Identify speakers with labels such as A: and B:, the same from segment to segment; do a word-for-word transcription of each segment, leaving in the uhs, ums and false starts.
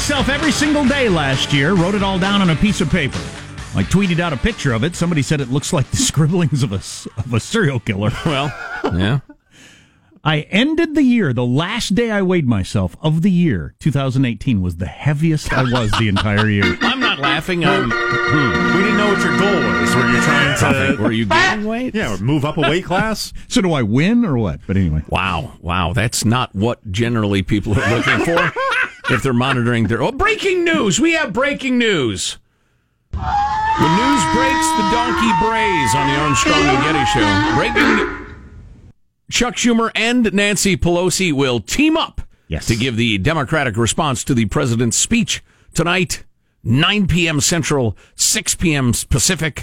A: myself every single day last year, wrote it all down on a piece of paper. I tweeted out a picture of it. Somebody said it looks like the scribblings of a, of a serial killer.
B: Well, yeah.
A: I ended the year, the last day I weighed myself of the year, two thousand eighteen, was the heaviest I was the entire year.
B: I'm not laughing. I'm,
C: hmm. We didn't know what your goal was. Were you trying to...
B: Were you gaining weight?
C: Yeah, or move up a weight class?
A: So do I win or what? But anyway.
B: Wow, wow. That's not what generally people are looking for if they're monitoring their... Oh, breaking news! We have breaking news! The news breaks, the donkey brays on the Armstrong and Getty Show. Breaking... Chuck Schumer and Nancy Pelosi will team up
A: yes.
B: to give the Democratic response to the president's speech tonight, nine p.m. Central, six p.m. Pacific,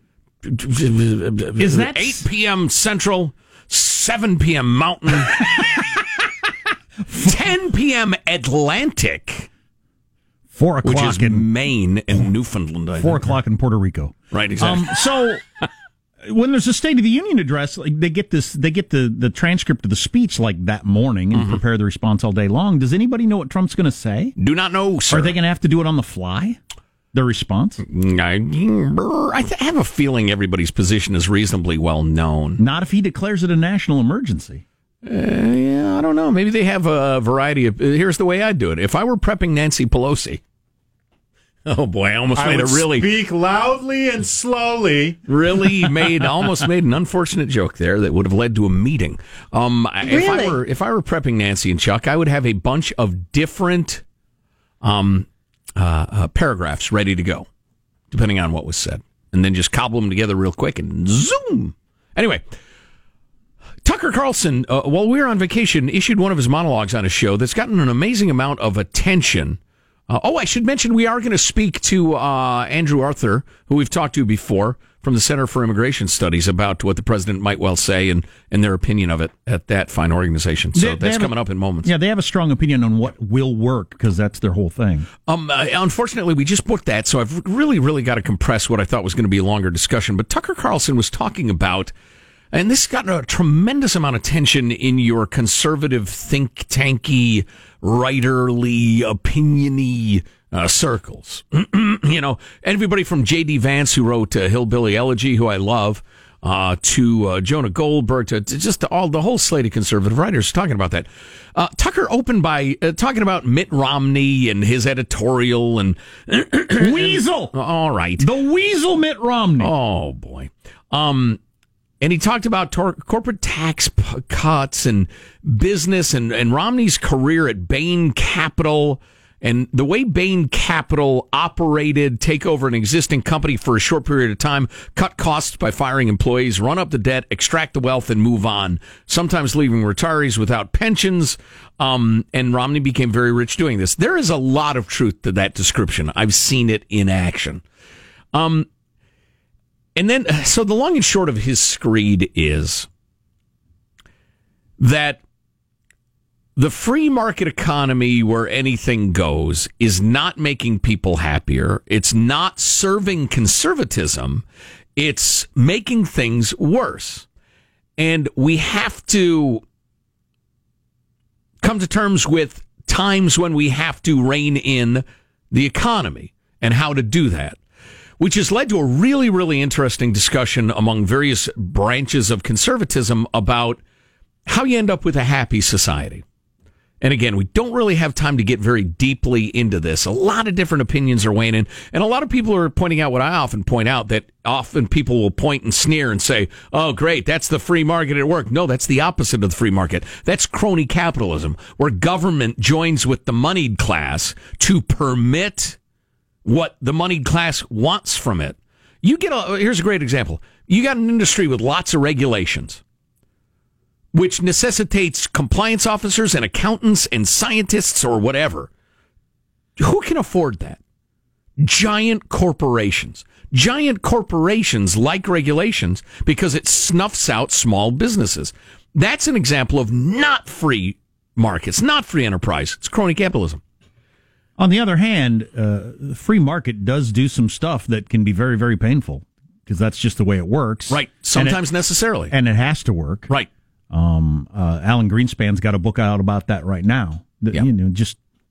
A: Is that
B: eight p.m. Central, seven p.m. Mountain, ten p.m. Atlantic,
A: Four o'clock
B: which is
A: in
B: Maine and Newfoundland. I
A: Four
B: think.
A: o'clock in Puerto Rico.
B: Right, exactly.
A: Um, so... When there's a State of the Union address, like they get this, they get the, the transcript of the speech like that morning and mm-hmm. prepare the response all day long. Does anybody know what Trump's going to say?
B: Do not know, sir.
A: Are they going to have to do it on the fly? The response?
B: I, I have a feeling everybody's position is reasonably well known.
A: Not if he declares it a national emergency.
B: Uh, yeah, I don't know. Maybe they have a variety of. Here's the way I'd do it. If I were prepping Nancy Pelosi. Oh boy! I almost
C: I
B: made
C: would
B: a really
C: speak loudly and slowly.
B: Really made almost made an unfortunate joke there that would have led to a meeting. Um, really? If I were if I were prepping Nancy and Chuck, I would have a bunch of different um uh, uh, paragraphs ready to go, depending on what was said, and then just cobble them together real quick and zoom. Anyway. Tucker Carlson, uh, while we were on vacation, issued one of his monologues on his show that's gotten an amazing amount of attention. Uh, oh, I should mention we are going to speak to uh, Andrew Arthur, who we've talked to before from the Center for Immigration Studies about what the president might well say and, and their opinion of it at that fine organization. So
A: they,
B: that's
A: they
B: coming
A: a,
B: up in moments.
A: Yeah, they have a strong opinion on what will work because that's their whole thing.
B: Um, uh, unfortunately, we just booked that, so I've really, really got to compress what I thought was going to be a longer discussion. But Tucker Carlson was talking about, and this has gotten a tremendous amount of attention in your conservative think tanky, writerly, opinion-y uh, circles. You know, everybody from J D. Vance, who wrote uh, Hillbilly Elegy, who I love, uh, to uh, Jonah Goldberg, to, to just all the whole slate of conservative writers talking about that. Uh, Tucker opened by uh, talking about Mitt Romney and his editorial and
A: Weasel.
B: All right,
A: the Weasel Mitt Romney.
B: Oh boy. Um. And he talked about tor- corporate tax p- cuts and business and, and Romney's career at Bain Capital and the way Bain Capital operated, take over an existing company for a short period of time, cut costs by firing employees, run up the debt, extract the wealth, and move on, sometimes leaving retirees without pensions. Um, and Romney became very rich doing this. There is a lot of truth to that description. I've seen it in action. Um, And then, so the long and short of his screed is that the free market economy where anything goes is not making people happier. It's not serving conservatism. It's making things worse. And we have to come to terms with times when we have to rein in the economy and how to do that, which has led to a really, really interesting discussion among various branches of conservatism about how you end up with a happy society. And again, we don't really have time to get very deeply into this. A lot of different opinions are weighing in, and a lot of people are pointing out what I often point out, that often people will point and sneer and say, oh, great, that's the free market at work. No, that's the opposite of the free market. That's crony capitalism, where government joins with the moneyed class to permit what the moneyed class wants from it. You get a, here's a great example. You got an industry with lots of regulations, which necessitates compliance officers and accountants and scientists or whatever. Who can afford that? Giant corporations. Giant corporations like regulations because it snuffs out small businesses. That's an example of not free markets, not free enterprise. It's crony capitalism.
A: On the other hand, uh, the free market does do some stuff that can be very, very painful because that's just the way it works.
B: Right. Sometimes
A: and it,
B: necessarily.
A: And it has to work.
B: Right.
A: Um, uh, Alan Greenspan's got a book out about that right now. That,
B: yep.
A: You know, just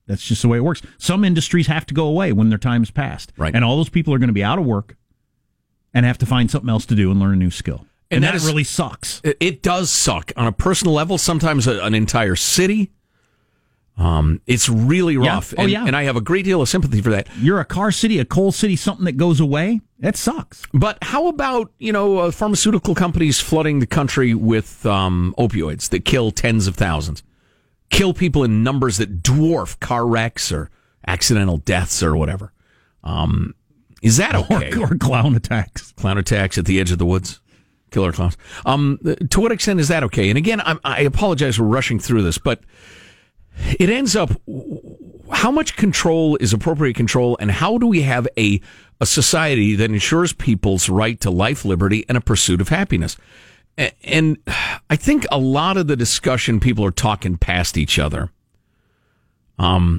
A: That's just the way it works. Some industries have to go away when their time's passed.
B: Right.
A: And all those people are going to be out of work and have to find something else to do and learn a new skill. And, and that, that is, really sucks.
B: It does suck. On a personal level, sometimes a, an entire city. Um, it's really rough.
A: Yeah. Oh,
B: and,
A: yeah.
B: and I have a great deal of sympathy for that.
A: You're a car city, a coal city, something that goes away. That sucks.
B: But how about, you know, uh, pharmaceutical companies flooding the country with um, opioids that kill tens of thousands? Kill people in numbers that dwarf car wrecks or accidental deaths or whatever. Um, is that okay?
A: Or, or clown attacks.
B: Clown attacks at the edge of the woods. Killer clowns. Um, to what extent is that okay? And again, I, I apologize for rushing through this, but it ends up, how much control is appropriate control, and how do we have a, a society that ensures people's right to life, liberty, and a pursuit of happiness? And I think a lot of the discussion, people are talking past each other, um,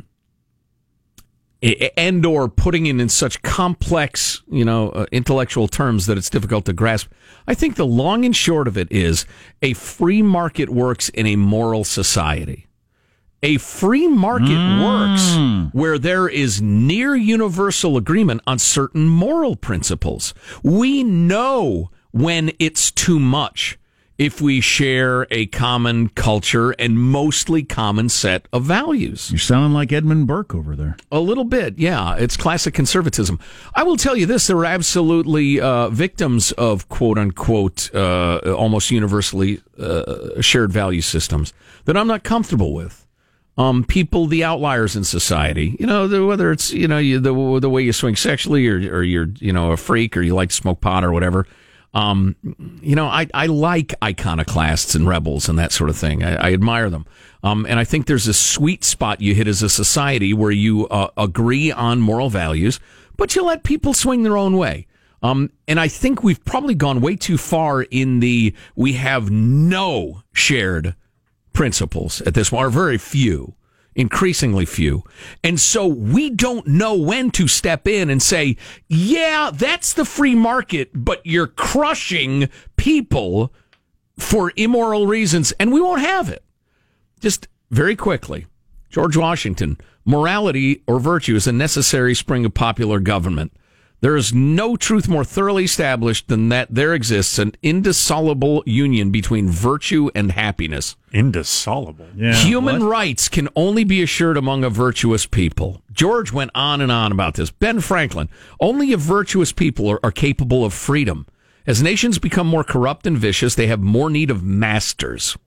B: and or putting it in such complex, you know, uh, intellectual terms that it's difficult to grasp. I think the long and short of it is a free market works in a moral society. A free market mm. works where there is near universal agreement on certain moral principles. We know when it's too much if we share a common culture and mostly common set of values.
A: You're sounding like Edmund Burke over there.
B: A little bit, yeah. It's classic conservatism. I will tell you this, there are absolutely uh, victims of quote-unquote uh, almost universally uh, shared value systems that I'm not comfortable with. Um, people, the outliers in society, you know, the, whether it's, you know, you, the the way you swing sexually or, or you're, you know, a freak or you like to smoke pot or whatever. Um, you know, I, I like iconoclasts and rebels and that sort of thing. I, I admire them. Um, and I think there's a sweet spot you hit as a society where you uh, agree on moral values, but you let people swing their own way. Um, and I think we've probably gone way too far in the, we have no shared principles at this point, or very few. Increasingly few. And so we don't know when to step in and say, yeah, that's the free market, but you're crushing people for immoral reasons, and we won't have it. Just very quickly, George Washington, morality or virtue is a necessary spring of popular government. There is no truth more thoroughly established than that there exists an indissoluble union between virtue and happiness.
C: Indissoluble?
B: Yeah, Human what? rights can only be assured among a virtuous people. George went on and on about this. Ben Franklin, only a virtuous people are, are capable of freedom. As nations become more corrupt and vicious, they have more need of masters.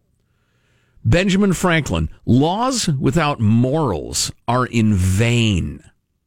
B: Benjamin Franklin, laws without morals are in vain.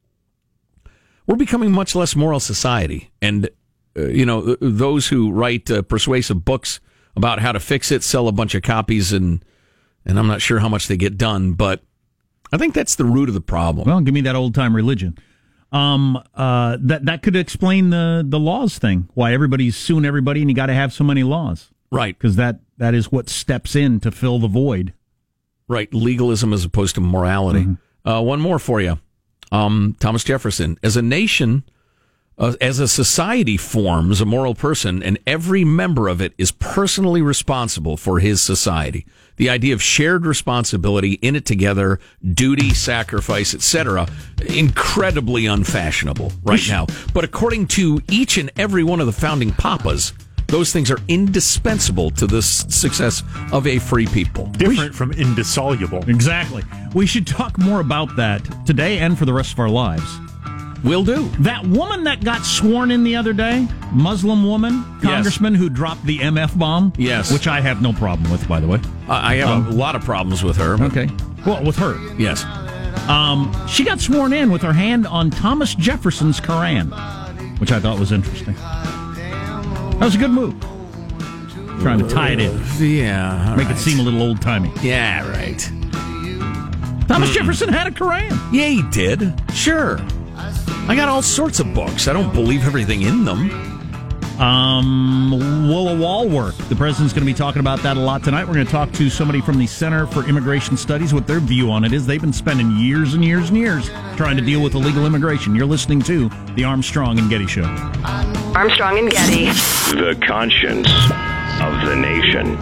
B: We're becoming a much less moral society. And, uh, you know, those who write uh, persuasive books about how to fix it sell a bunch of copies, and and I'm not sure how much they get done, but I think that's the root of the problem.
A: Well, give me that old-time religion. Um, uh, that that could explain the, the laws thing, why everybody's suing everybody and you got to have so many laws.
B: Right.
A: Because that, that is what steps in to fill the void.
B: Right, legalism as opposed to morality. Mm-hmm. Uh, one more for you. Um, Thomas Jefferson, as a nation, uh, as a society forms a moral person, and every member of it is personally responsible for his society. The idea of shared responsibility, in it together, duty, sacrifice, et cetera, incredibly unfashionable right now. But according to each and every one of the founding papas, those things are indispensable to the success of a free people.
C: Different from indissoluble.
A: Exactly. We should talk more about that today and for the rest of our lives.
B: Will do.
A: That woman that got sworn in the other day, Muslim woman, congressman, yes, who dropped the M F bomb.
B: Yes.
A: Which I have no problem with, by the way.
B: Uh, I have um, a lot of problems with her.
A: Okay. Well, with her.
B: Yes.
A: Um, she got sworn in with her hand on Thomas Jefferson's Koran, which I thought was interesting. That was a good move. Trying to tie it in.
B: Yeah.
A: Make
B: right.
A: it seem a little old-timey.
B: Yeah, right.
A: Thomas mm. Jefferson had a Koran.
B: Yeah, he did. Sure. I got all sorts of books. I don't believe everything in them.
A: Um, will a wall work? The president's going to be talking about that a lot tonight. We're going to talk to somebody from the Center for Immigration Studies, what their view on it is. They've been spending years and years and years trying to deal with illegal immigration. You're listening to the Armstrong and Getty Show.
D: Armstrong and Getty.
E: The conscience of the nation.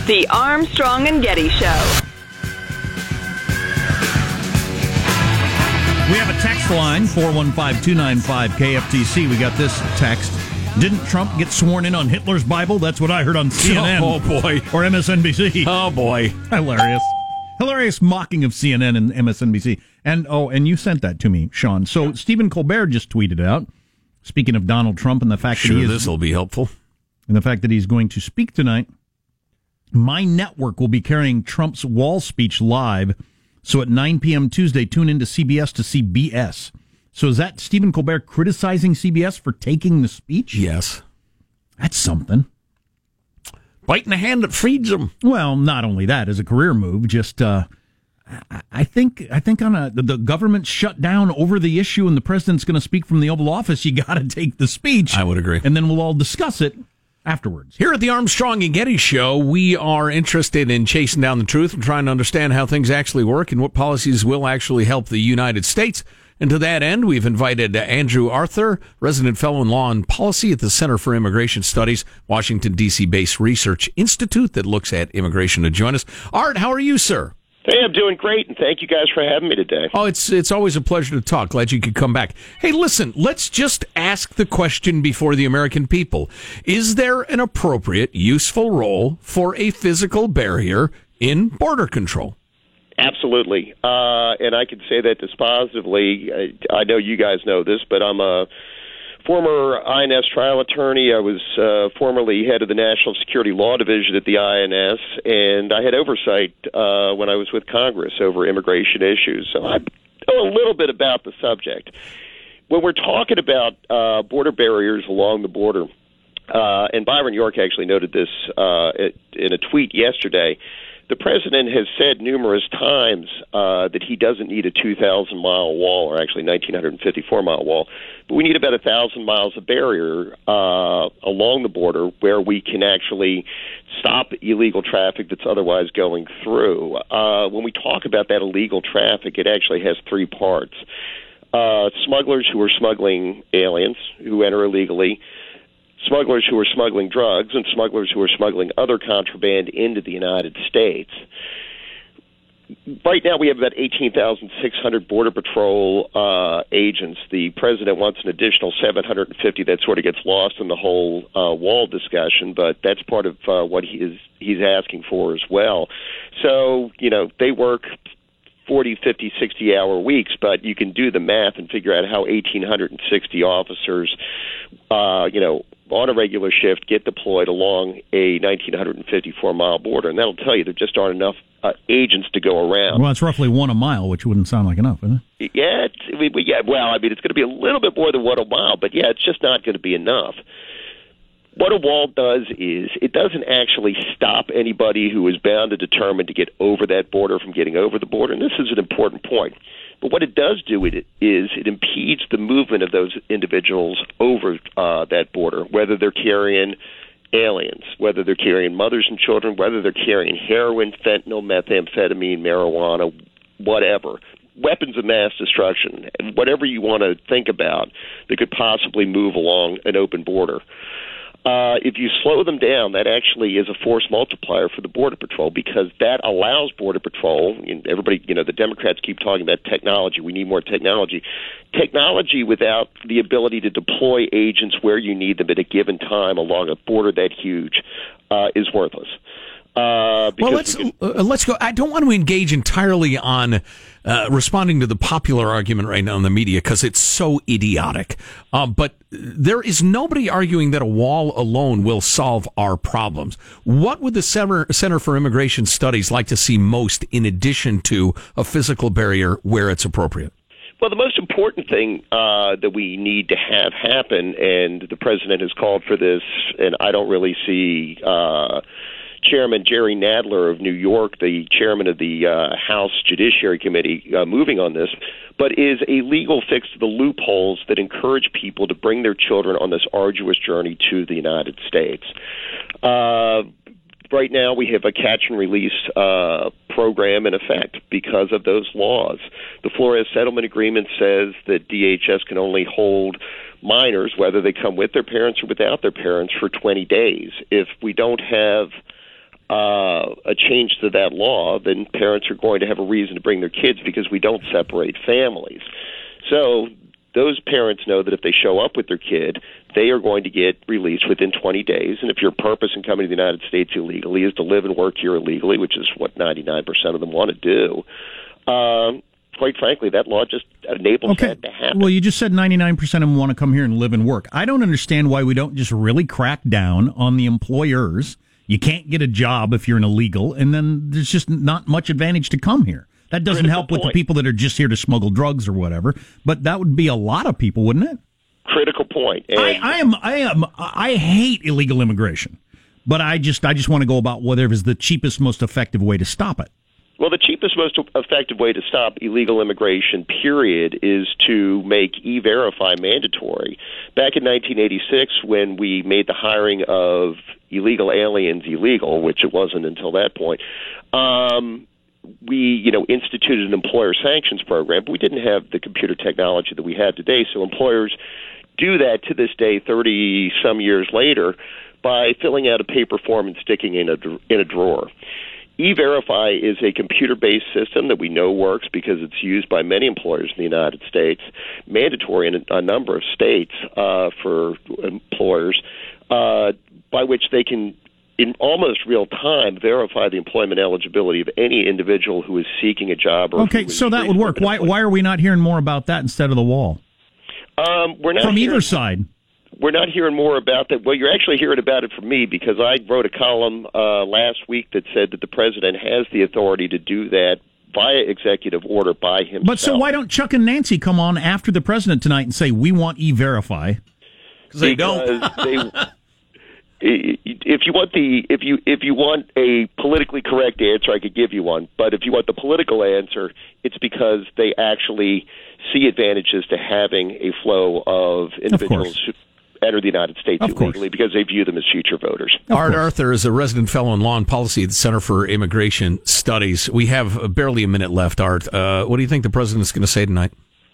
D: The Armstrong and Getty Show.
A: We have a text line, four one five, two nine five, K F T C. We got this text. Didn't Trump get sworn in on Hitler's Bible? That's what I heard on C N N.
B: Oh, boy.
A: Or M S N B C.
B: Oh, boy.
A: Hilarious. Hilarious mocking of C N N and M S N B C. And, oh, and you sent that to me, Sean. So Stephen Colbert just tweeted out, speaking of Donald Trump and the fact
B: Sure,
A: that he is,
B: this will be helpful.
A: and the fact that he's going to speak tonight, my network will be carrying Trump's wall speech live. So at nine p.m. Tuesday, tune into C B S to see B S. So is that Stephen Colbert criticizing C B S for taking the speech?
B: Yes.
A: That's something.
B: Biting the hand that feeds him.
A: Well, not only that, as a career move, just uh, I, I think I think on a the, the government shut down over the issue and the president's going to speak from the Oval Office, you got to take the speech.
B: I would agree.
A: And then we'll all discuss it afterwards.
B: Here at the Armstrong and Getty Show, we are interested in chasing down the truth and trying to understand how things actually work and what policies will actually help the United States. And to that end, we've invited Andrew Arthur, resident fellow in law and policy at the Center for Immigration Studies, Washington, D C-based research institute that looks at immigration, to join us. Art, how are you, sir?
E: Hey, I'm doing great, and thank you guys for having me today.
B: Oh, it's it's always a pleasure to talk. Glad you could come back. Hey, listen, let's just ask the question before the American people. Is there an appropriate, useful role for a physical barrier in border control?
E: Absolutely. Uh, and I can say that dispositively. I, I know you guys know this, but I'm a former I N S trial attorney. I was uh, formerly head of the National Security Law Division at the I N S, and I had oversight uh, when I was with Congress over immigration issues. So I know a little bit about the subject. When we're talking about uh, border barriers along the border, uh, and Byron York actually noted this uh, in a tweet yesterday, the president has said numerous times uh, that he doesn't need a two thousand mile wall, or actually one thousand nine hundred fifty-four mile wall, but we need about one thousand miles of barrier uh, along the border where we can actually stop illegal traffic that's otherwise going through. Uh, when we talk about that illegal traffic, it actually has three parts. Uh, smugglers who are smuggling aliens who enter illegally, smugglers who are smuggling drugs, and smugglers who are smuggling other contraband into the United States. Right now we have about eighteen thousand six hundred Border Patrol uh, agents. The president wants an additional seven hundred fifty. That sort of gets lost in the whole uh, wall discussion, but that's part of uh, what he is, he's asking for as well. So, you know, they work forty, fifty, sixty-hour weeks, but you can do the math and figure out how one thousand eight hundred sixty officers, uh, you know, on a regular shift get deployed along a one thousand nine hundred fifty-four mile border, and that'll tell you there just aren't enough uh, agents to go around.
A: Well, it's roughly one a mile, which wouldn't sound like enough, isn't it?
E: Yeah, it's, we, we, yeah. Well, I mean, it's going to be a little bit more than one a mile, but yeah, it's just not going to be enough. What a wall does is it doesn't actually stop anybody who is bound and determined to get over that border from getting over the border, and this is an important point. But what it does do it is it impedes the movement of those individuals over uh, that border, whether they're carrying aliens, whether they're carrying mothers and children, whether they're carrying heroin, fentanyl, methamphetamine, marijuana, whatever. Weapons of mass destruction, whatever you want to think about that could possibly move along an open border. Uh, if you slow them down, that actually is a force multiplier for the Border Patrol, because that allows Border Patrol, and everybody, you know, the Democrats keep talking about technology. We need more technology. Technology without the ability to deploy agents where you need them at a given time along a border that huge uh, is worthless. Uh,
B: well, let's uh, let's go. I don't want to engage entirely on uh, responding to the popular argument right now in the media because it's so idiotic. Uh, but there is nobody arguing that a wall alone will solve our problems. What would the Center, Center for Immigration Studies like to see most in addition to a physical barrier where it's appropriate?
E: Well, the most important thing uh, that we need to have happen, and the president has called for this, and I don't really see uh, Chairman Jerry Nadler of New York, the chairman of the uh, House Judiciary Committee, uh, moving on this, but is a legal fix to the loopholes that encourage people to bring their children on this arduous journey to the United States. Uh, right now we have a catch and release uh, program in effect because of those laws. The Flores Settlement Agreement says that D H S can only hold minors, whether they come with their parents or without their parents, for twenty days. If we don't have uh, a change to that law, then parents are going to have a reason to bring their kids because we don't separate families. So those parents know that if they show up with their kid, they are going to get released within twenty days. And if your purpose in coming to the United States illegally is to live and work here illegally, which is what ninety-nine percent of them want to do, um, quite frankly, that law just enables
A: okay.
E: that to happen.
A: Well, you just said ninety-nine percent of them want to come here and live and work. I don't understand why we don't just really crack down on the employers. You can't get a job if you're an illegal, and then there's just not much advantage to come here. That doesn't
E: Critical
A: help with
E: point.
A: the people that are just here to smuggle drugs or whatever, but that would be a lot of people, wouldn't it?
E: Critical point. And
A: I, I am, I am, I hate illegal immigration, but I just, I just want to go about whatever is the cheapest, most effective way to stop it.
E: Well, the cheapest, most effective way to stop illegal immigration, period, is to make E-Verify mandatory. Back in nineteen eighty-six, when we made the hiring of illegal aliens illegal, which it wasn't until that point, um, we, you know, instituted an employer sanctions program, but we didn't have the computer technology that we have today. So employers do that to this day, thirty-some years later, by filling out a paper form and sticking in a in a drawer. E-Verify is a computer-based system that we know works because it's used by many employers in the United States, mandatory in a, a number of states uh, for employers, uh, by which they can, in almost real time, verify the employment eligibility of any individual who is seeking a job. Or
A: Okay, so that would work. Why, why are we not hearing more about that instead of the wall?
E: Um, we're not
A: From
E: hearing-
A: either side.
E: We're not hearing more about that. Well, you're actually hearing about it from me because I wrote a column uh, last week that said that the president has the authority to do that via executive order by himself.
A: But so why don't Chuck and Nancy come on after the president tonight and say, we want E-Verify?
B: Because they don't.
E: they, if you want the if you if you want a politically correct answer, I could give you one. But if you want the political answer, it's because they actually see advantages to having a flow of individuals who enter the United States
A: Of
E: illegally
A: course.
E: because they view them as future voters.
B: Art Arthur is a resident fellow in law and policy at the Center for Immigration Studies. We have barely a minute left, Art. Uh, what do you think the president's going to say tonight?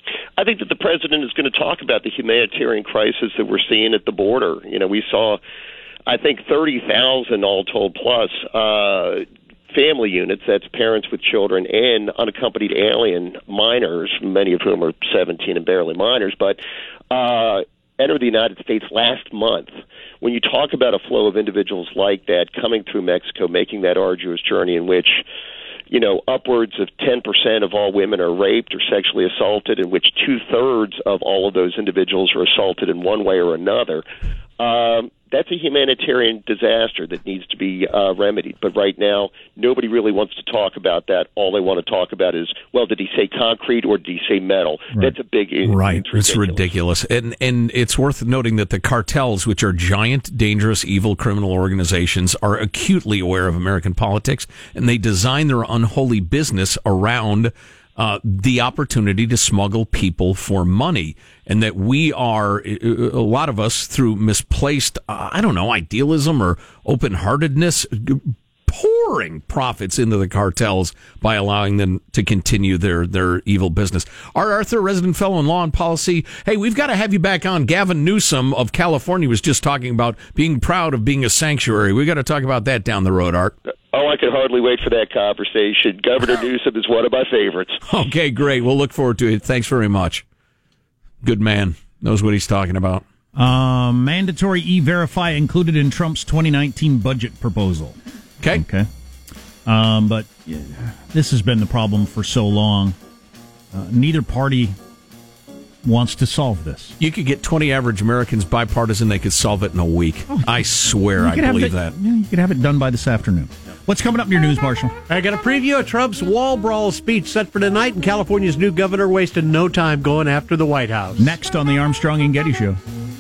E: I think that the president is going to talk about the humanitarian crisis that we're seeing at the border. You know, we saw, I think, thirty thousand all told plus uh, family units, that's parents with children and unaccompanied alien minors, many of whom are seventeen and barely minors, but uh, entered the United States last month. When you talk about a flow of individuals like that coming through Mexico, making that arduous journey in which, you know, upwards of ten percent of all women are raped or sexually assaulted, in which two-thirds of all of those individuals are assaulted in one way or another, um, that's a humanitarian disaster that needs to be uh, remedied. But right now, nobody really wants to talk about that. All they want to talk about is, well, did he say concrete or did he say metal?
A: Right.
E: That's a big issue.
B: Right,
E: It's
B: it's ridiculous. And and it's worth noting that the cartels, which are giant, dangerous, evil criminal organizations, are acutely aware of American politics, and they design their unholy business around uh, the opportunity to smuggle people for money. And that we are, a lot of us, through misplaced, uh, I don't know, idealism or open-heartedness, pouring profits into the cartels by allowing them to continue their, their evil business. Art Arthur, resident fellow in law and policy. Hey, we've got to have you back on. Gavin Newsom of California was just talking about being proud of being a sanctuary. We've got to talk about that down the road, Art.
E: Oh, I could hardly wait for that conversation. Governor Newsom is one of my favorites.
B: Okay, great. We'll look forward to it. Thanks very much. Good man. Knows what he's talking about.
A: Uh, mandatory E-Verify included in Trump's twenty nineteen budget proposal.
B: Okay.
A: Okay. Um, but yeah, this has been the problem for so long. Uh, neither party wants to solve this.
B: You could get twenty average Americans bipartisan. They could solve it in a week.
A: Oh,
B: I swear, I
A: could have
B: believe
A: it-
B: that.
A: yeah, you could have it done by this afternoon. What's coming up in your news, Marshall?
F: I got a preview of Trump's wall brawl speech set for tonight, and California's new governor wasted no time going after the White House.
A: Next on the Armstrong and Getty Show.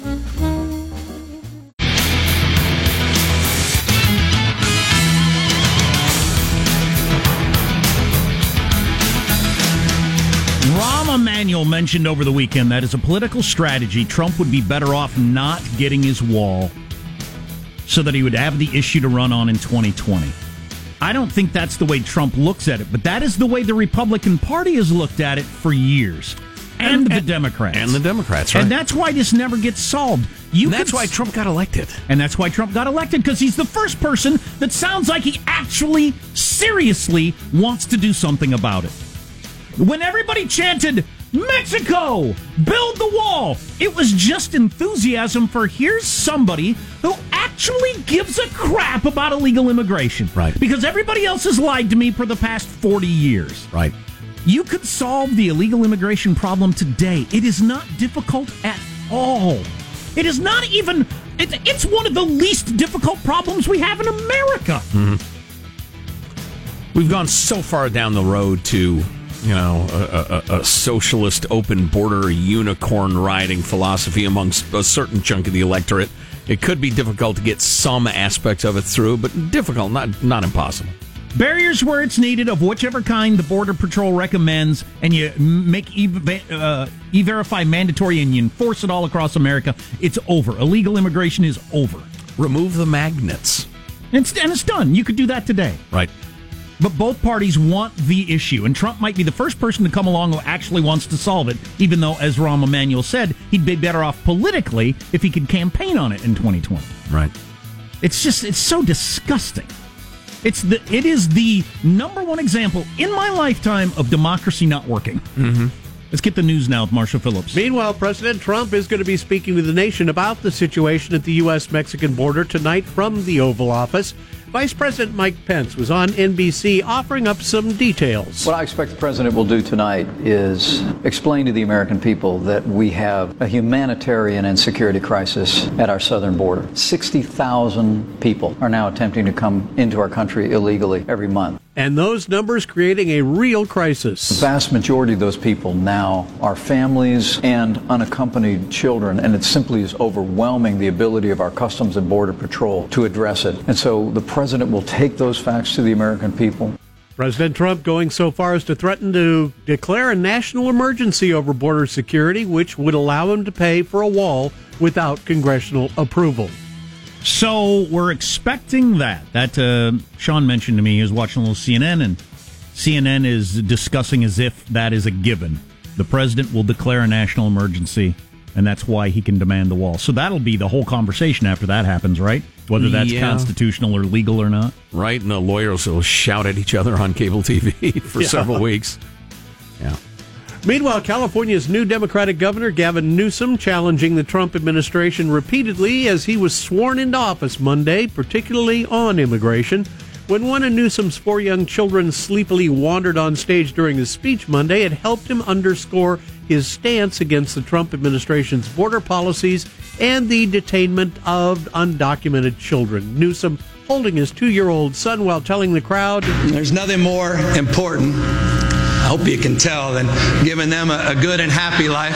A: Rahm Emanuel mentioned over the weekend that as a political strategy, Trump would be better off not getting his wall so that he would have the issue to run on in twenty twenty. I don't think that's the way Trump looks at it, but that is the way the Republican Party has looked at it for years. and, and the Democrats.
B: And the Democrats, right.
A: And that's why this never gets solved. You
B: and that's
A: could,
B: why Trump got elected.
A: And that's why Trump got elected, because he's the first person that sounds like he actually, seriously wants to do something about it. When everybody chanted, Mexico, build the wall, it was just enthusiasm for here's somebody who actually gives a crap about illegal immigration.
B: Right.
A: Because everybody else has lied to me for the past forty years.
B: Right.
A: You could solve the illegal immigration problem today. It is not difficult at all. It is not even, it, it's one of the least difficult problems we have in America.
B: Mm-hmm. We've gone so far down the road to, you know, a, a, a socialist open border unicorn riding philosophy amongst a certain chunk of the electorate. It could be difficult to get some aspects of it through, but difficult, not not impossible.
A: Barriers where it's needed, of whichever kind the Border Patrol recommends, and you make e- uh, E-Verify mandatory and you enforce it all across America, it's over. Illegal immigration is over.
B: Remove the magnets.
A: It's, and it's done. You could do that today.
B: Right.
A: But both parties want the issue, and Trump might be the first person to come along who actually wants to solve it, even though, as Rahm Emanuel said, he'd be better off politically if he could campaign on it in twenty twenty.
B: Right.
A: It's just, it's so disgusting. It's the, it is the number one example in my lifetime of democracy not working.
B: Mm-hmm.
A: Let's get the news now with Marshall Phillips.
F: Meanwhile, President Trump is going to be speaking to the nation about the situation at the U S Mexican border tonight from the Oval Office. Vice President Mike Pence was on N B C offering up some details.
G: What I expect the president will do tonight is explain to the American people that we have a humanitarian and security crisis at our southern border. sixty thousand people are now attempting to come into our country illegally every month.
F: And those numbers creating a real crisis.
G: The vast majority of those people now are families and unaccompanied children, and it simply is overwhelming the ability of our Customs and Border Patrol to address it. And so the president will take those facts to the American people.
F: President Trump going so far as to threaten to declare a national emergency over border security, which would allow him to pay for a wall without congressional approval.
A: So we're expecting that. That uh, Sean mentioned to me. He was watching a little C N N, and C N N is discussing as if that is a given. The president will declare a national emergency, and that's why he can demand the wall. So that'll be the whole conversation after that happens, right? Whether that's
B: yeah.
A: constitutional or legal or not.
B: Right, and the lawyers will shout at each other on cable T V for
F: yeah.
B: several weeks. Yeah.
F: Meanwhile, California's new Democratic governor, Gavin Newsom, challenging the Trump administration repeatedly as he was sworn into office Monday, particularly on immigration. When one of Newsom's four young children sleepily wandered on stage during his speech Monday, it helped him underscore his stance against the Trump administration's border policies and the detainment of undocumented children. Newsom holding his two-year-old son while telling the crowd,
H: "There's nothing more important, I hope you can tell, than giving them a, a good and happy life.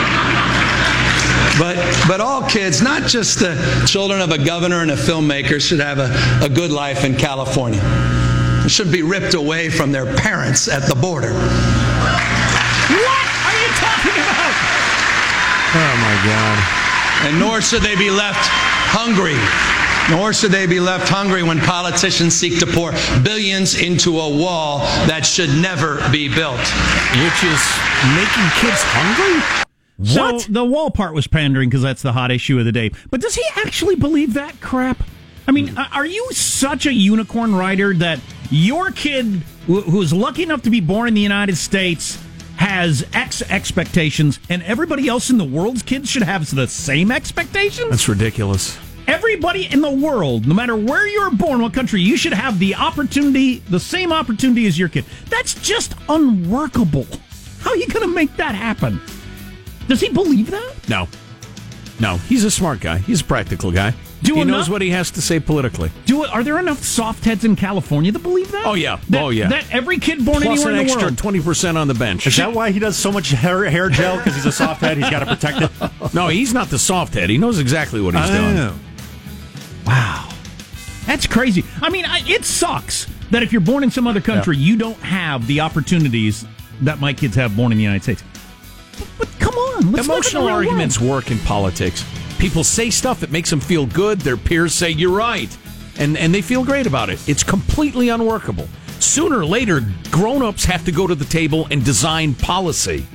H: But but all kids, not just the children of a governor and a filmmaker, should have a, a good life in California. They should be ripped away from their parents at the border."
A: What are you talking about?
B: Oh, my God.
H: And nor should they be left hungry. Nor should they be left hungry when politicians seek to pour billions into a wall that should never be built.
B: Which is making kids hungry?
A: So the wall part was pandering because that's the hot issue of the day. But does he actually believe that crap? I mean, are you such a unicorn rider that your kid, who is lucky enough to be born in the United States, has X expectations, and everybody else in the world's kids should have the same expectations?
B: That's ridiculous.
A: Everybody in the world, no matter where you're born, what country, you should have the opportunity, the same opportunity as your kid. That's just unworkable. How are you going to make that happen? Does he believe that?
B: No. No. He's a smart guy. He's a practical guy.
A: Do
B: he
A: enough,
B: knows what he has to say politically.
A: Do it. Are there enough soft heads in California that believe that?
B: Oh, yeah.
A: That,
B: oh, yeah.
A: That every kid born
B: Plus
A: anywhere
B: an
A: in the
B: extra
A: world.
B: twenty percent on the bench.
C: Is that why he does so much hair, hair gel? Because he's a soft head, he's got to protect it?
B: No, he's not the soft head. He knows exactly what he's doing.
C: Oh.
A: Wow. That's crazy. I mean, I, it sucks that if you're born in some other country, yeah. you don't have the opportunities that my kids have born in the United States. But, but come on. Let's
B: Emotional arguments world. work in politics. People say stuff that makes them feel good. Their peers say, you're right. And, and they feel great about it. It's completely unworkable. Sooner or later, grown-ups have to go to the table and design policy.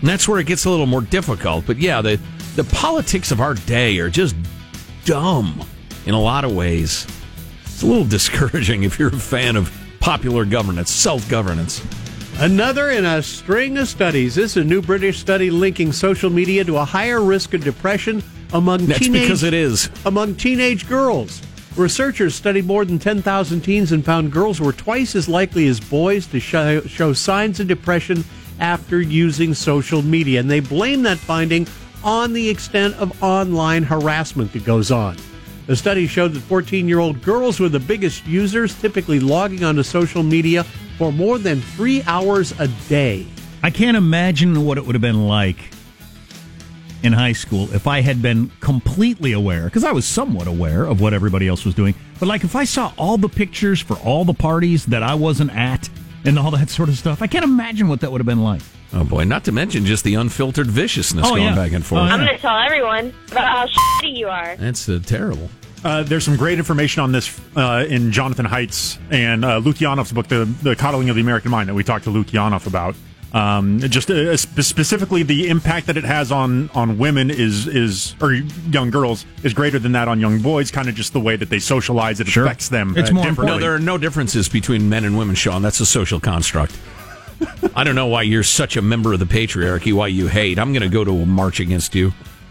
B: And that's where it gets a little more difficult. But yeah, the, the politics of our day are just dumb in a lot of ways. It's a little discouraging if you're a fan of popular governance, self-governance.
F: Another in a string of studies. This is a new British study linking social media to a higher risk of depression among
B: That's
F: teenage
B: because it is.
F: among teenage girls. Researchers studied more than ten thousand teens and found girls were twice as likely as boys to show, show signs of depression after using social media. And they blame that finding on the extent of online harassment that goes on. The study showed that fourteen-year-old girls were the biggest users, typically logging onto social media for more than three hours a day.
A: I can't imagine what it would have been like in high school if I had been completely aware, because I was somewhat aware of what everybody else was doing. But like if I saw all the pictures for all the parties that I wasn't at and all that sort of stuff, I can't imagine what that would have been like.
B: Oh, boy, not to mention just the unfiltered viciousness
A: oh,
B: going
A: yeah.
B: back and forth.
A: Oh, yeah.
D: I'm going to tell everyone about how shitty you are.
B: That's uh, terrible.
C: Uh, there's some great information on this uh, in Jonathan Haidt's and uh, Lukyanov's book, the, the Coddling of the American Mind, that we talked to Lukyanov about. Um, just uh, sp- specifically, the impact that it has on, on women is is or young girls is greater than that on young boys. Kind of just the way that they socialize, it
A: Sure.
C: affects them.
A: It's
C: uh,
A: more
C: differently.
B: No, there are no differences between men and women, Sean. That's a social construct. I don't know why you're such a member of the patriarchy, why you hate. I'm going to go to a march against you.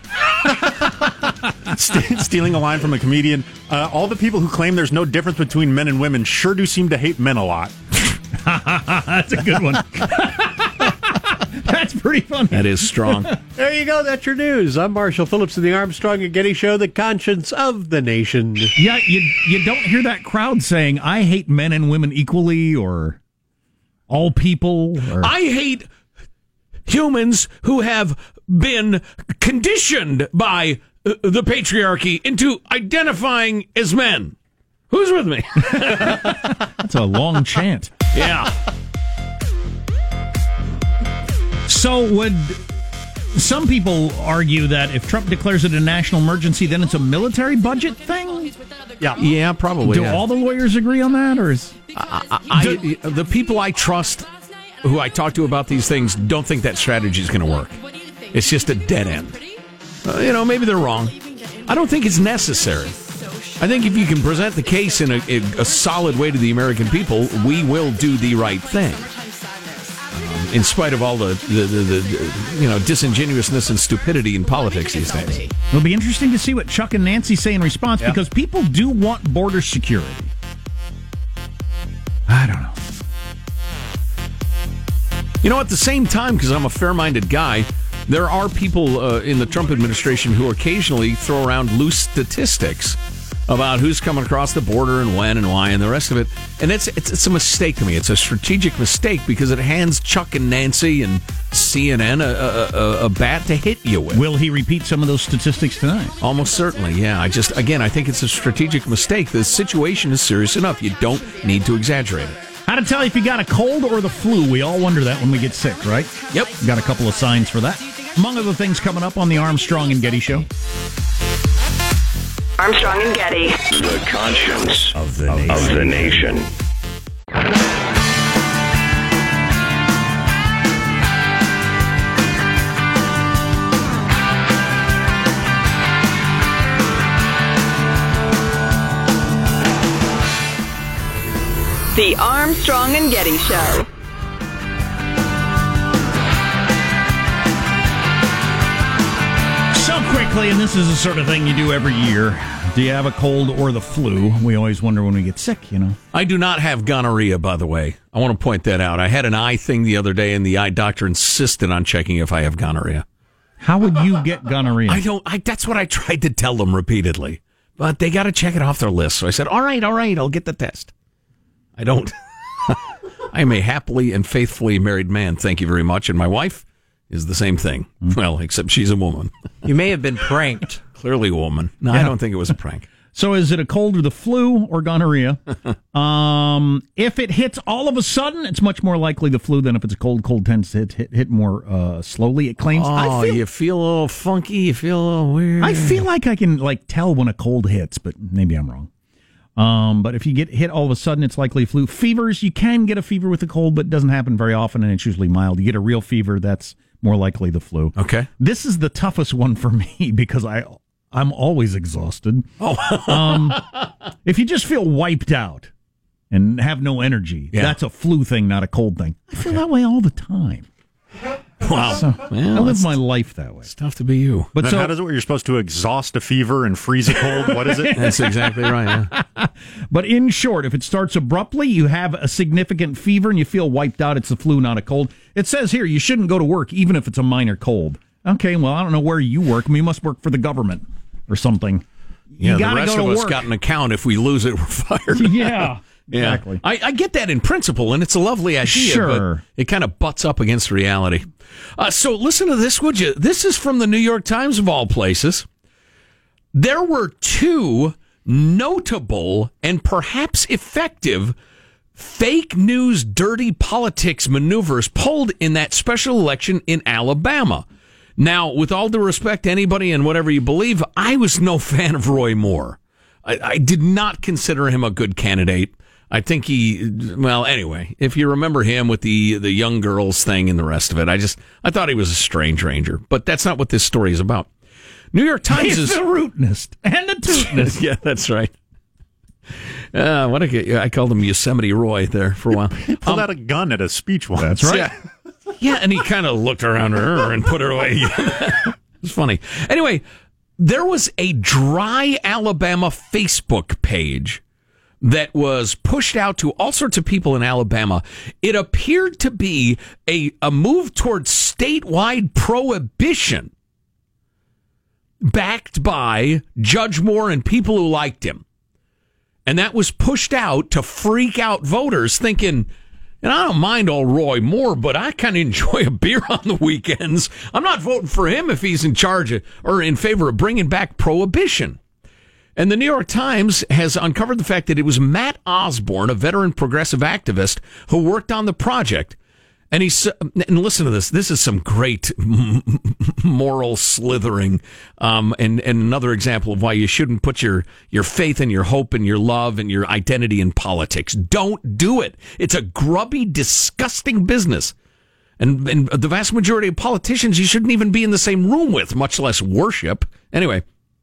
C: St- stealing a line from a comedian. Uh, all the people who claim there's no difference between men and women sure do seem to hate men a lot.
A: That's a good one. That's pretty funny.
B: That is strong.
F: There you go. That's your news. I'm Marshall Phillips of the Armstrong and Getty Show, the conscience of the nation.
A: Yeah, you you don't hear that crowd saying, I hate men and women equally, or all people. Or...
B: I hate humans who have been conditioned by uh, the patriarchy into identifying as men. Who's with me?
A: That's a long chant.
B: Yeah.
A: So would some people argue that if Trump declares it a national emergency, then it's a military budget thing?
F: Yeah.
B: Yeah, probably.
A: Do
B: yeah.
A: all the lawyers agree on that, or is
B: I, I, the people I trust who I talk to about these things don't think that strategy is going to work. It's just a dead end. Uh, you know, maybe they're wrong. I don't think it's necessary. I think if you can present the case in a, in a solid way to the American people, we will do the right thing. Um, in spite of all the, the, the, the you know disingenuousness and stupidity in politics these days.
A: It'll be interesting to see what Chuck and Nancy say in response,
B: Yeah.
A: because people do want border security. I don't know.
B: You know, at the same time, because I'm a fair-minded guy, there are people uh, in the Trump administration who occasionally throw around loose statistics about who's coming across the border and when and why and the rest of it. And it's, it's it's a mistake to me. It's a strategic mistake because it hands Chuck and Nancy and C N N a, a, a, a bat to hit you with.
A: Will he repeat some of those statistics tonight?
B: Almost certainly, yeah. I just, again, I think it's a strategic mistake. The situation is serious enough. You don't need to exaggerate it.
A: How to tell if you got a cold or the flu? We all wonder that when we get sick, right?
B: Yep.
A: Got a couple of signs for that. Among other things coming up on the Armstrong and Getty Show.
D: Armstrong and Getty.
I: The conscience of the nation. Of the nation.
D: The Armstrong and Getty Show.
A: So quickly, and this is the sort of thing you do every year. Do you have a cold or the flu? We always wonder when we get sick, you know.
B: I do not have gonorrhea, by the way. I want to point that out. I had an eye thing the other day, and the eye doctor insisted on checking if I have gonorrhea.
A: How would you get gonorrhea?
B: I don't. I, that's what I tried to tell them repeatedly, but they got to check it off their list. So I said, "All right, all right, I'll get the test." I don't. I am a happily and faithfully married man. Thank you very much, and my wife is the same thing. Mm-hmm. Well, except she's a woman.
J: You may have been pranked.
B: Clearly a woman. No, yeah. I don't think it was a prank.
A: So is it a cold or the flu or gonorrhea? um, if it hits all of a sudden, it's much more likely the flu than if it's a cold. Cold tends to hit, hit, hit more uh, slowly, it claims.
B: Oh,
A: I feel,
B: you feel a little funky, you feel a little weird.
A: I feel like I can like tell when a cold hits, but maybe I'm wrong. Um, but if you get hit all of a sudden, it's likely flu. Fevers, you can get a fever with a cold, but it doesn't happen very often, and it's usually mild. You get a real fever, that's more likely the flu.
B: Okay.
A: This is the toughest one for me because I, I'm always exhausted. Oh. um, if you just feel wiped out and have no energy,
B: Yeah.
A: that's a flu thing, not a cold thing. I feel that way all the time.
B: Wow.
A: So,
B: Well,
A: I live
B: that's-
A: my life that way.
B: It's tough to be you.
A: But
C: Then
A: so,
C: how does it work? You're supposed to exhaust a fever and freeze a cold? What is it?
B: That's exactly right. Yeah.
A: but in short, if it starts abruptly, you have a significant fever and you feel wiped out, it's the flu, not a cold. It says here you shouldn't go to work even if it's a minor cold. Okay, well, I don't know where you work. I mean, you must work for the government or something.
B: Yeah,
A: you
B: the
A: gotta
B: rest
A: go
B: of
A: to
B: us
A: work.
B: got an account. If we lose it, we're fired.
A: Yeah,
B: Yeah.
A: exactly.
B: I, I get that in principle, and it's a lovely idea,
A: Sure.
B: but it kind of butts up against reality. Uh, so listen to this, would you? This is from the New York Times, of all places. There were two notable and perhaps effective fake news, dirty politics maneuvers pulled in that special election in Alabama. Now, with all due respect to anybody and whatever you believe, I was no fan of Roy Moore. I, I did not consider him a good candidate. I think he, well, anyway, if you remember him with the, the young girls thing and the rest of it, I just, I thought he was a strange ranger. But that's not what this story is about. New York Times
A: He's
B: is...
A: the rootinest and the tootinest.
B: Yeah, that's right. Uh, what a, I called him Yosemite Roy there for a while.
C: Pulled out a gun at a speech once.
A: That's right.
B: Yeah, yeah, and he kind of looked around her and put her away. It's funny. Anyway, there was a Dry Alabama Facebook page that was pushed out to all sorts of people in Alabama. It appeared to be a, a move towards statewide prohibition backed by Judge Moore and people who liked him. And that was pushed out to freak out voters thinking, and I don't mind old Roy Moore, but I kind of enjoy a beer on the weekends. I'm not voting for him if he's in charge of, or in favor of bringing back prohibition. And the New York Times has uncovered the fact that it was Matt Osborne, a veteran progressive activist, who worked on the project. And he's, and listen to this, this is some great moral slithering, um, and, and another example of why you shouldn't put your, your faith and your hope and your love and your identity in politics. Don't do it. It's a grubby, disgusting business. And, and the vast majority of politicians you shouldn't even be in the same room with, much less worship. Anyway,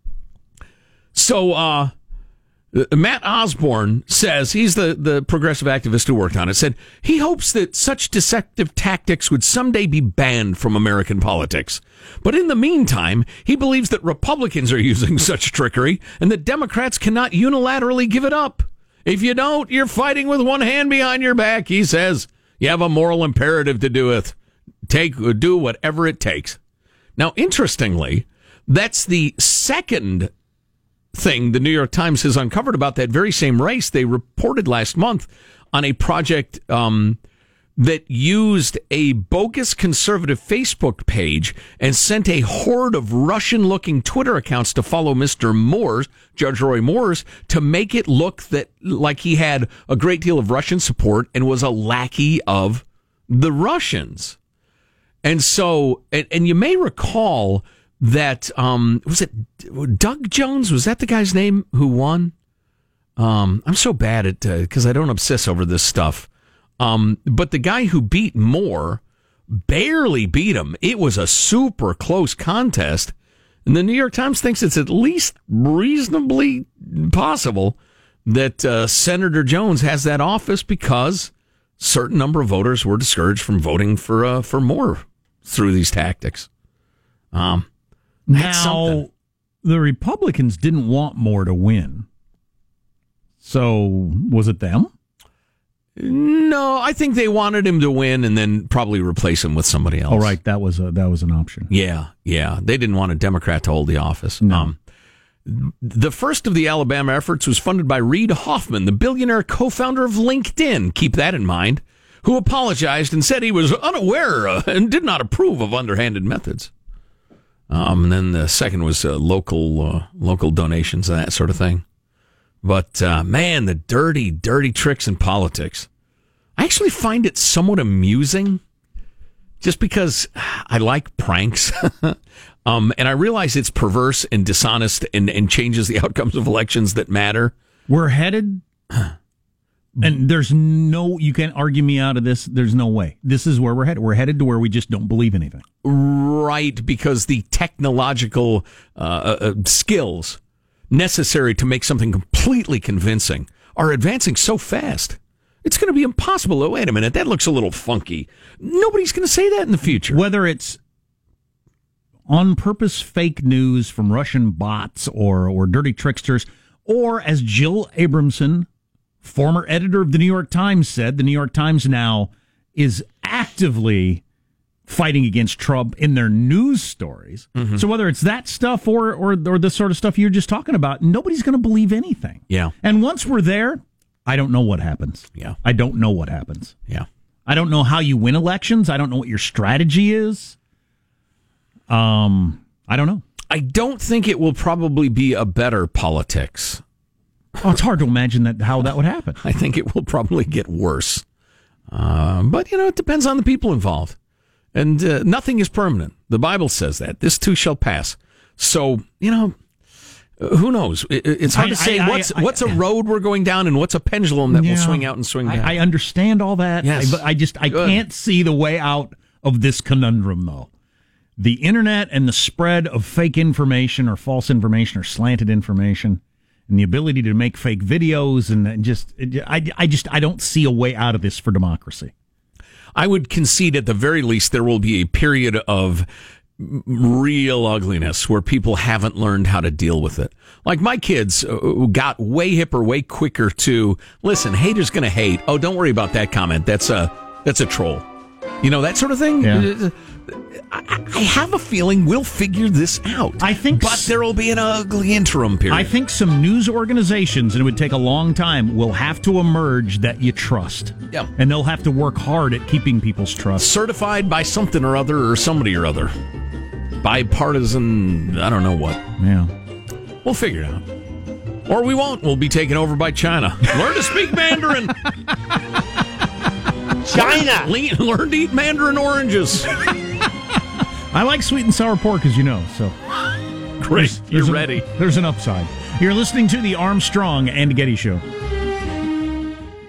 B: so, uh, Matt Osborne says, he's the, the progressive activist who worked on it, said he hopes that such deceptive tactics would someday be banned from American politics. But in the meantime, he believes that Republicans are using such trickery and that Democrats cannot unilaterally give it up. If you don't, you're fighting with one hand behind your back, he says. You have a moral imperative to do it. Take, do whatever it takes. Now, interestingly, that's the second thing the New York Times has uncovered about that very same race. They reported last month on a project um, that used a bogus conservative Facebook page and sent a horde of Russian-looking Twitter accounts to follow Mister Moore's, Judge Roy Moore's, to make it look that like he had a great deal of Russian support and was a lackey of the Russians. And so, and, and you may recall that, um, was it Doug Jones? Was that the guy's name who won? Um, I'm so bad at, because uh, I don't obsess over this stuff. Um, but the guy who beat Moore barely beat him. It was a super close contest. And the New York Times thinks it's at least reasonably possible that uh, Senator Jones has that office because a certain number of voters were discouraged from voting for uh, for Moore through these tactics. Um, That's
A: now,
B: something.
A: The Republicans didn't want Moore to win. So, was it them?
B: No, I think they wanted him to win and then probably replace him with somebody else.
A: Oh, right. That was a, that was an option.
B: Yeah, yeah. They didn't want a Democrat to hold the office.
A: No.
B: Um, the first of the Alabama efforts was funded by Reid Hoffman, the billionaire co-founder of LinkedIn. Keep that in mind. Who apologized and said he was unaware uh, and did not approve of underhanded methods. Um, and then the second was uh, local uh, local donations and that sort of thing. But, uh, man, the dirty, dirty tricks in politics. I actually find it somewhat amusing just because I like pranks. um, and I realize it's perverse and dishonest and, and changes the outcomes of elections that matter.
A: We're headed And there's no, you can't argue me out of this. There's no way. This is where we're headed. We're headed to where we just don't believe anything.
B: Right, because the technological uh, uh, skills necessary to make something completely convincing are advancing so fast. It's going to be impossible. Oh, wait a minute, that looks a little funky. Nobody's going to say that in the future.
A: Whether it's on purpose fake news from Russian bots or, or dirty tricksters, or as Jill Abramson, former editor of the New York Times, said, the New York Times now is actively fighting against Trump in their news stories. Mm-hmm. So whether it's that stuff or, or or the sort of stuff you're just talking about, nobody's going to believe anything.
B: Yeah.
A: And once we're there, I don't know what happens.
B: Yeah.
A: I don't know what happens.
B: Yeah.
A: I don't know how you win elections. I don't know what your strategy is. Um, I don't know.
B: I don't think it will probably be a better politics.
A: Oh, it's hard to imagine that how that would happen.
B: I think it will probably get worse. Um, but, you know, it depends on the people involved. And uh, nothing is permanent. The Bible says that. This too shall pass. So, you know, who knows? It, it's hard
A: I,
B: to say
A: I,
B: what's
A: I, I,
B: what's a road we're going down and what's a pendulum that
A: yeah,
B: will swing out and swing down.
A: I, I understand all that.
B: Yes.
A: I, but I just I
B: Good.
A: can't see the way out of this conundrum, though. The internet and the spread of fake information or false information or slanted information and the ability to make fake videos and just I, I just I don't see a way out of this for democracy.
B: I would concede at the very least there will be a period of real ugliness where people haven't learned how to deal with it. Like my kids got way hipper, way quicker to, listen, haters going to hate. Oh, don't worry about that comment. That's a, that's a troll. You know, that sort of thing.
A: Yeah.
B: I, I have a feeling we'll figure this out.
A: I think,
B: but there will be an ugly interim period.
A: I think some news organizations, and it would take a long time, will have to emerge that you trust.
B: Yeah.
A: And they'll have to work hard at keeping people's trust.
B: Certified by something or other or somebody or other. Bipartisan, I don't know what.
A: Yeah.
B: We'll figure it out. Or we won't. We'll be taken over by China. Learn to speak Mandarin.
F: China.
B: Learn, learn to eat Mandarin oranges.
A: I like sweet and sour pork, as you know, so.
B: Great.
A: There's,
B: You're
A: there's
B: ready.
A: A, there's an upside. You're listening to the Armstrong and Getty Show.